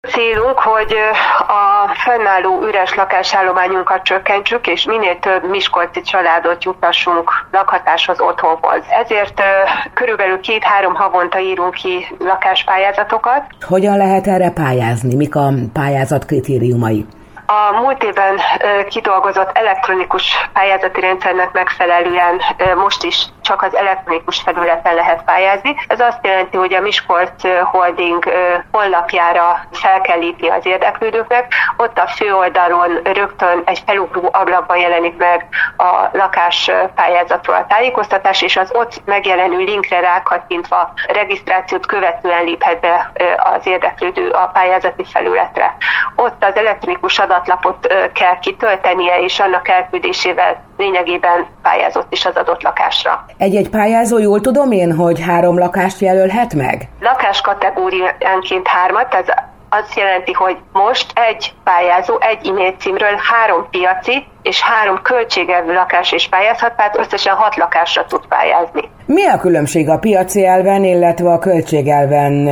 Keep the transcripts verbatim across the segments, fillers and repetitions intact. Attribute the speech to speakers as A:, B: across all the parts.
A: Célunk, hogy a fennálló üres lakásállományunkat csökkentsük, és minél több miskolci családot juttassunk lakhatáshoz, otthonhoz. Ezért körülbelül két-három havonta írunk ki lakáspályázatokat.
B: Hogyan lehet erre pályázni? Mik a pályázat kritériumai?
A: A múlt évben kidolgozott elektronikus pályázati rendszernek megfelelően most is csak az elektronikus felületen lehet pályázni. Ez azt jelenti, hogy a Miskolc Holding honlapjára fel kell lépni az érdeklődőknek. Ott a főoldalon rögtön egy felugró ablakban jelenik meg a lakáspályázatról a tájékoztatás, és az ott megjelenő linkre rákattintva regisztrációt követően léphet be az érdeklődő a pályázati felületre. Ott az elektronikus adatlapot kell kitöltenie, és annak elküldésével lényegében pályázott is az adott lakásra.
B: Egy-egy pályázó, jól tudom én, hogy három lakást jelölhet meg?
A: Lakás kategóriánként hármat, ez azt jelenti, hogy most egy pályázó egy e-mail címről három piaci és három költségelvű lakás is pályázhat, tehát összesen hat lakásra tud pályázni.
B: Mi a különbség a piaci elven, illetve a költségelven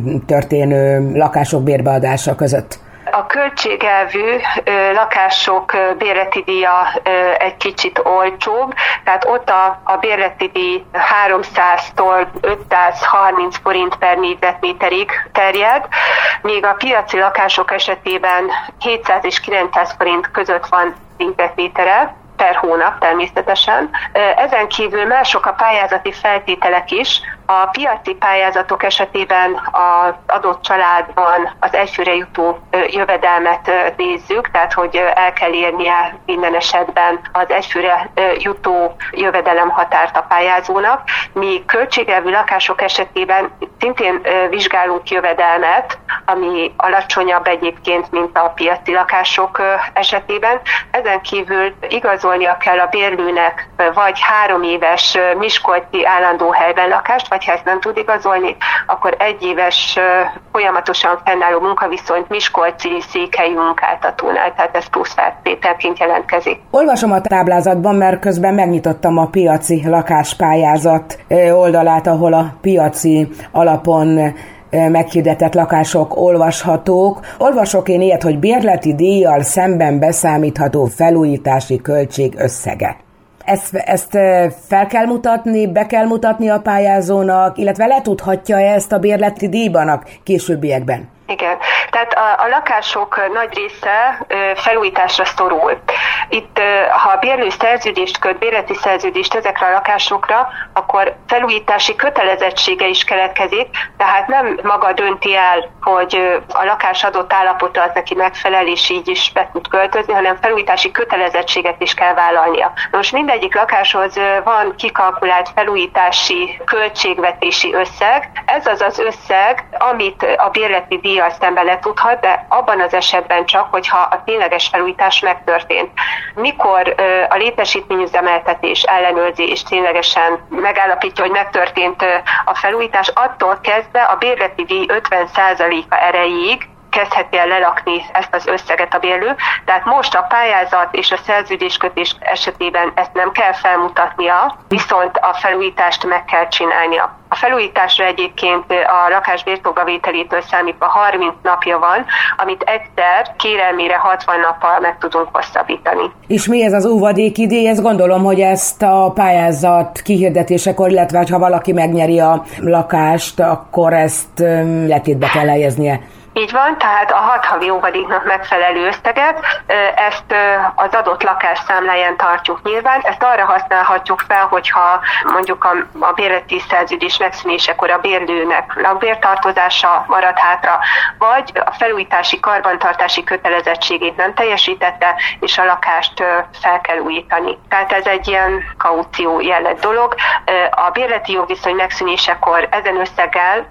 B: történő lakások bérbeadása között?
A: A költségelvű ö, lakások ö, bérleti díja ö, egy kicsit olcsóbb, tehát ott a, a bérleti díj háromszáztól ötszázharminc forint per négyzetméterig terjed, míg a piaci lakások esetében hétszáz és kilencszáz forint között van négyzetmétere per hónap természetesen. Ezen kívül mások a pályázati feltételek is. A piaci pályázatok esetében az adott családban az egyfőre jutó jövedelmet nézzük, tehát hogy el kell érnie minden esetben az egyfőre jutó jövedelemhatárt a pályázónak, míg költségelvű lakások esetében szintén vizsgálunk jövedelmet, ami alacsonyabb egyébként, mint a piaci lakások esetében. Ezen kívül igazolnia kell a bérlőnek vagy három éves miskolci állandó helyben lakást, vagy ha ezt nem tud igazolni, akkor egy éves folyamatosan fennálló munkaviszonyt miskolci székhelyű munkáltatónál, tehát ez plusz feltételként jelentkezik.
B: Olvasom a táblázatban, mert közben megnyitottam a piaci lakáspályázat oldalát, ahol a piaci alapon meghirdetett lakások olvashatók. Olvasok én ilyet, hogy bérleti díjjal szemben beszámítható felújítási költség összege. Ezt, ezt fel kell mutatni, be kell mutatni a pályázónak, illetve letudhatja ezt a bérleti díjban a későbbiekben?
A: Igen, tehát a, a lakások nagy része ö, felújításra szorul. Itt, ö, ha a bérlő szerződést köt, bérleti szerződést ezekre a lakásokra, akkor felújítási kötelezettsége is keletkezik, tehát nem maga dönti el, hogy ö, a lakás adott állapota az neki megfelel, és így is be tud költözni, hanem felújítási kötelezettséget is kell vállalnia. Most mindegyik lakáshoz ö, van kikalkulált felújítási költségvetési összeg. Ez az az összeg, amit a bérleti díj szemben letudhat, de abban az esetben csak, hogyha a tényleges felújítás megtörtént. Mikor ö, a létesítményüzemeltetés ellenőrzi és ténylegesen megállapítja, hogy megtörtént ö, a felújítás, attól kezdve a bérleti díj ötven százaléka erejéig kezdheti el lelakni ezt az összeget a bérlő. Tehát most a pályázat és a szerződéskötés esetében ezt nem kell felmutatnia, viszont a felújítást meg kell csinálnia. A felújításra egyébként a lakás birtokbavételétől számítva harminc napja van, amit egyszer kérelmére hatvan nappal meg tudunk hosszabbítani.
B: És mi ez az óvadékidély? Ezt gondolom, hogy ezt a pályázat kihirdetésekor, illetve ha valaki megnyeri a lakást, akkor ezt letétbe kell helyeznie.
A: Így van, tehát a hat havi óvadéknak megfelelő összeget, ezt az adott lakás számláján tartjuk nyilván, ezt arra használhatjuk fel, hogyha mondjuk a, a bérleti szerződés megszűnésekor a bérlőnek lakbértartozása marad hátra, vagy a felújítási karbantartási kötelezettségét nem teljesítette, és a lakást fel kell újítani. Tehát ez egy ilyen kaució jellegű dolog. A bérleti jogviszony megszűnésekor ezen összeggel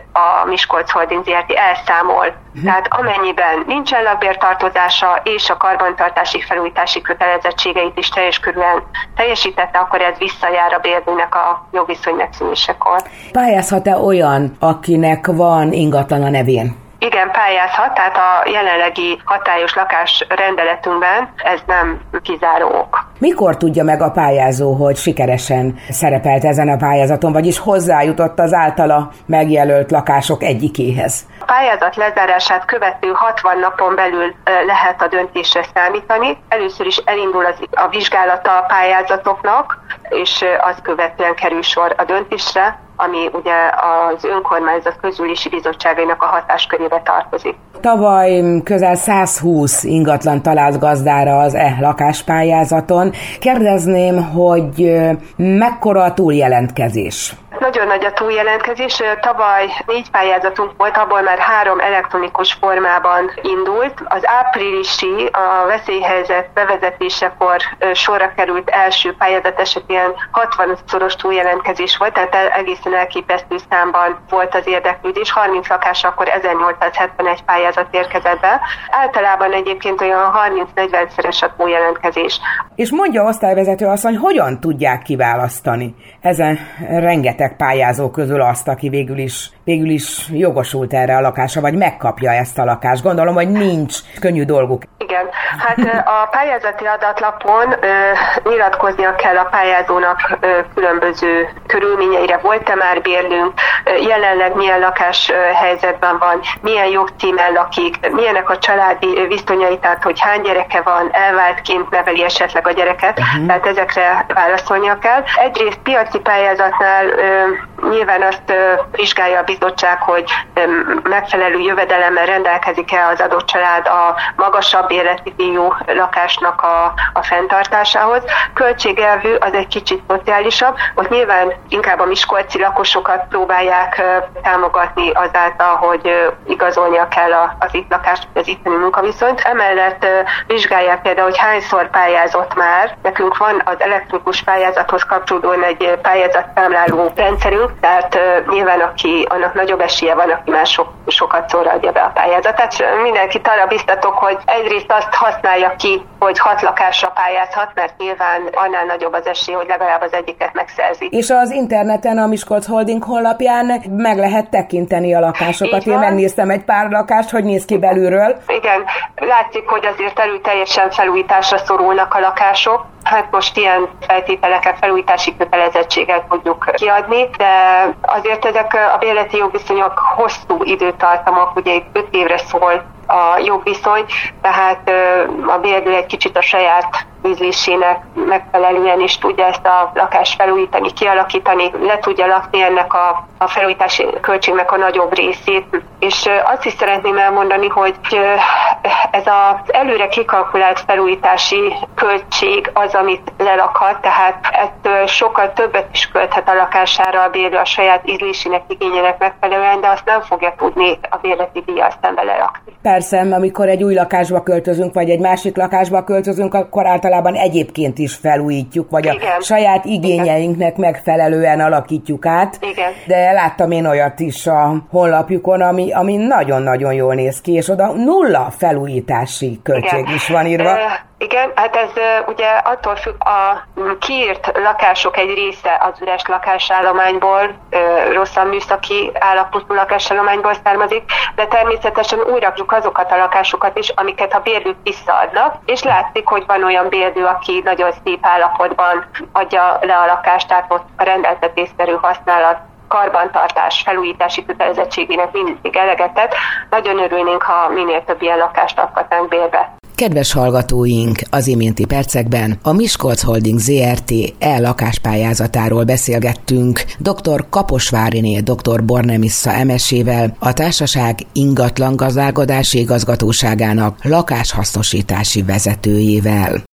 A: a Miskolc Holding zé er té elszámol. Uh-huh. Tehát amennyiben nincsen lakbértartozása és a karbantartási felújítási kötelezettségeit is teljes körülön teljesítette, akkor ez visszajár a bérlőnek a jogviszony megszűnésekor.
B: Pályázhat-e olyan, akinek van ingatlan a nevén?
A: Igen, pályázhat, tehát a jelenlegi hatályos lakásrendeletünkben ez nem kizáró ok.
B: Mikor tudja meg a pályázó, hogy sikeresen szerepelt ezen a pályázaton, vagyis hozzájutott az általa megjelölt lakások egyikéhez?
A: A pályázat lezárását követő hatvan napon belül lehet a döntésre számítani. Először is elindul az, a vizsgálata a pályázatoknak, és azt követően kerül sor a döntésre, ami ugye az önkormányzat közülési bizottságainak a hatáskörébe tartozik.
B: Tavaly közel százhúsz ingatlan talált gazdára az e lakáspályázaton. Kérdezném, hogy mekkora a túljelentkezés?
A: Nagyon nagy a túljelentkezés. Tavaly négy pályázatunk volt, abból már három elektronikus formában indult. Az áprilisi, a veszélyhelyzet bevezetésekor sorra került első pályázat esetén hatvanszoros túljelentkezés volt, tehát egészen elképesztő számban volt az érdeklődés. harminc lakásra akkor ezernyolcszázhetvenegy pályázat érkezett be. Általában egyébként olyan harminc-negyvenszeres a túljelentkezés.
B: És mondja osztályvezető asszony, hogyan tudják kiválasztani ezen rengeteg pályázó közül azt, aki végül is, végül is jogosult erre a lakásra, vagy megkapja ezt a lakást? Gondolom, hogy nincs könnyű dolguk.
A: Igen, hát a pályázati adatlapon ö, nyilatkoznia kell a pályázónak ö, különböző körülményeire. Volt-e már bérlünk, ö, jelenleg milyen lakás ö, helyzetben van, milyen jogcímen lakik, milyenek a családi viszonyai, tehát hogy hány gyereke van, elváltként neveli esetleg a gyereket, uh-huh. tehát ezekre válaszolnia kell. Egyrészt piaci pályázatnál ö, nyilván azt ö, vizsgálja a bizottság, hogy ö, megfelelő jövedelemmel rendelkezik-e az adott család a magasabb életi díjú lakásnak a, a fenntartásához. Költségelvű az egy kicsit szociálisabb, ott nyilván inkább a miskolci lakosokat próbálják ö, támogatni azáltal, hogy ö, igazolnia kell a, az itt lakást, az itteni munkaviszonyt. Emellett ö, vizsgálják például, hogy hányszor pályázott már. Nekünk van az elektronikus pályázathoz kapcsolódóan egy pályázatszámláló rendszerünk, tehát uh, nyilván aki, annak nagyobb esélye van, aki már sok, sokat szóra adja be a pályázatát. Mindenkit arra biztatok, hogy egyrészt azt használja ki, hogy hat lakásra pályázhat, mert nyilván annál nagyobb az esély, hogy legalább az egyiket megszerzi.
B: És az interneten, a Miskolc Holding honlapján meg lehet tekinteni a lakásokat. Én megnéztem egy pár lakást, hogy néz ki belülről.
A: Igen, látszik, hogy azért erőteljesen felújításra szorulnak a lakások. Hát most ilyen feltételeket, felújítási kötelezettséget tudjuk kiadni, de azért ezek a bérleti jogviszonyok hosszú időtartamok, ugye itt öt évre szól a jogviszony, tehát a bérlő egy kicsit a saját ízlésének megfelelően is tudja ezt a lakást felújítani, kialakítani, le tudja lakni ennek a, a felújítási költségnek a nagyobb részét. És azt is szeretném elmondani, hogy ez az előre kikalkulált felújítási költség az, amit lelakhat, tehát ettől sokkal többet is költhet a lakására a bérlő a saját ízlésének, igényének megfelelően, de azt nem fogja tudni a bérleti díjjal szembe lerakni.
B: Persze, amikor egy új lakásba költözünk, vagy egy másik lakásba költözünk, akkor általában egyébként is felújítjuk, vagy a Igen. saját igényeinknek Igen. megfelelően alakítjuk át.
A: Igen.
B: De láttam én olyat is a honlapjukon, ami, ami nagyon-nagyon jól néz ki, és oda nulla felújítási költség Igen. is van írva. Uh,
A: Igen, hát ez uh, ugye attól függ, a kiírt lakások egy része az üres lakásállományból, uh, rosszabb műszaki állapotú lakásállományból származik, de természetesen újra azokat a lakásokat is, amiket a bérlők visszaadnak, és látszik, hogy van olyan bérlő, aki nagyon szép állapotban adja le a lakást, tehát ott a rendeltetésszerű használat, karbantartás, felújítási kötelezettségének mindig eleget tett. Nagyon örülnénk, ha minél több ilyen lakást adhatnánk bérbe.
B: Kedves hallgatóink, az iménti percekben a Miskolc Holding zé er té e-lakáspályázatáról beszélgettünk dr. Kaposváriné dr. Bornemissza Emesével, a társaság ingatlan gazdálkodási igazgatóságának lakáshasznosítási vezetőjével.